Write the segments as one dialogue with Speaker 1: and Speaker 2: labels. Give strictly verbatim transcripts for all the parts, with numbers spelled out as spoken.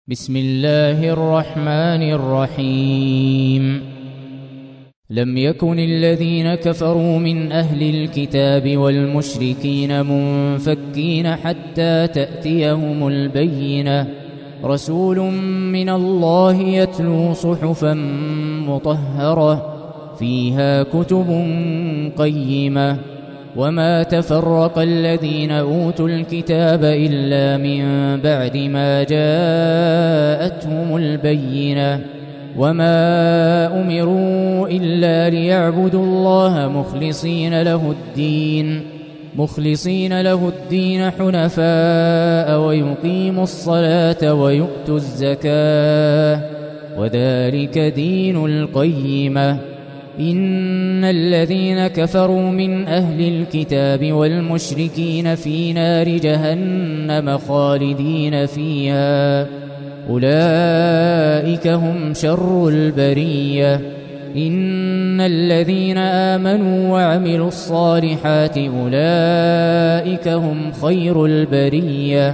Speaker 1: بسم الله الرحمن الرحيم. لم يكن الذين كفروا من أهل الكتاب والمشركين منفكين حتى تأتيهم البينة، رسول من الله يتلو صحفا مطهرة فيها كتب قيمة، وما تفرق الذين أوتوا الكتاب إلا من بعد ما جاءتهم البينة، وما أمروا إلا ليعبدوا الله مخلصين له الدين مخلصين له الدين حنفاء ويقيموا الصلاة ويؤتوا الزكاة، وذلك دين القيمة. إن الذين كفروا من أهل الكتاب والمشركين في نار جهنم خالدين فيها، أولئك هم شر البرية. إن الذين آمنوا وعملوا الصالحات أولئك هم خير البرية،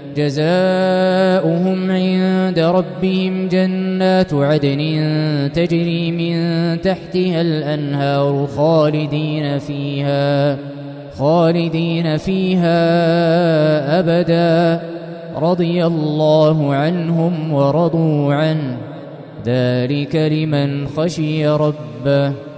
Speaker 1: جزاؤهم عند ربهم جنات عدن تجري من تحتها الأنهار خالدين فيها خالدين فيها أبدا، رضي الله عنهم ورضوا عنه، ذلك لمن خشي ربه.